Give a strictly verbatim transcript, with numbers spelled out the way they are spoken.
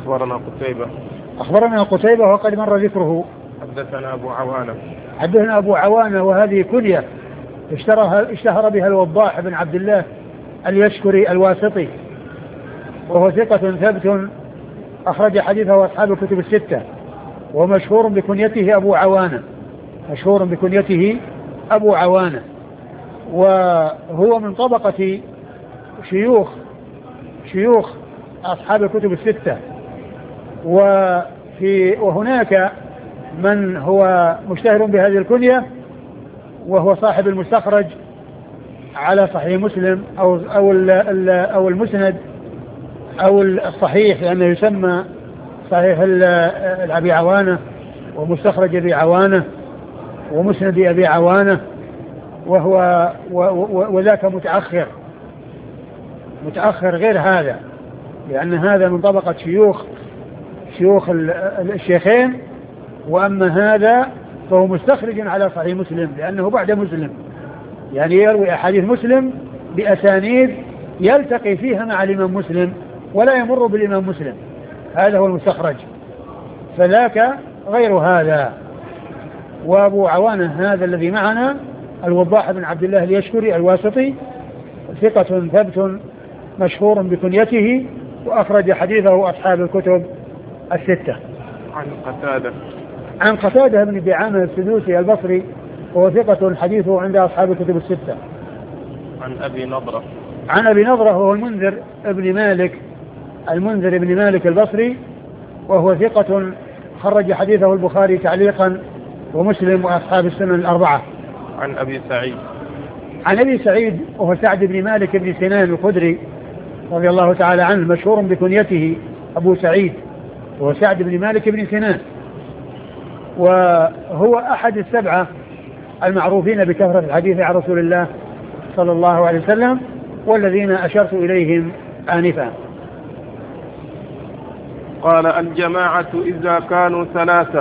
أخبرنا قتيبة أخبرنا قتيبة وقد مر ذكره. حدثنا أبو عوانة حدثنا أبو عوانة وهذه كنية اشتهر بها الوضاح بن عبد الله اليشكري الواسطي، وهو ثقة ثبت أخرج حديثه أصحاب الكتب الستة، ومشهور بكنيته أبو عوانة مشهور بكنيته أبو عوانة وهو من طبقة شيوخ شيوخ أصحاب الكتب الستة. وفي وهناك من هو مشتهر بهذه الكنية وهو صاحب المستخرج على صحيح مسلم أو أو أو المسند أو الصحيح، لأنه يسمى صحيح أبي عوانة ومستخرج أبي عوانة ومسند أبي عوانة، وهو وذاك متأخر متأخر غير هذا، لأن هذا من طبقة شيوخ شيوخ الشيخين، وأما هذا فهو مستخرج على صحيح مسلم لأنه بعد مسلم، يعني يروي أحاديث مسلم بأسانيد يلتقي فيها مع الإمام مسلم ولا يمر بالإمام مسلم، هذا هو المستخرج، فذاك غير هذا. وأبو عوانة هذا الذي معنا الوضاح بن عبد الله اليشكري الواسطي ثقة ثبت مشهور بكنيته، وأخرج حديثه أصحاب الكتب الستة. عن قتادة عن قتادة بن دعامة السدوسي البصري، وهو ثقة حديثه عند أصحاب الكتب الستة. عن أبي نضرة عن أبي نضرة وهو المنذر ابن مالك المنذر ابن مالك البصري، وهو ثقة خرج حديثه البخاري تعليقا ومسلم وأصحاب السنن الأربعة. عن أبي سعيد عن أبي سعيد وهو سعد بن مالك بن سنان الخدري رضي الله تعالى عنه، مشهور بكنيته أبو سعيد، وهو سعد بن مالك بن سنان، وهو أحد السبعة المعروفين بكثرة الحديث عن رسول الله صلى الله عليه وسلم، والذين أشرت إليهم آنفا. قال الجماعة إذا كانوا ثلاثة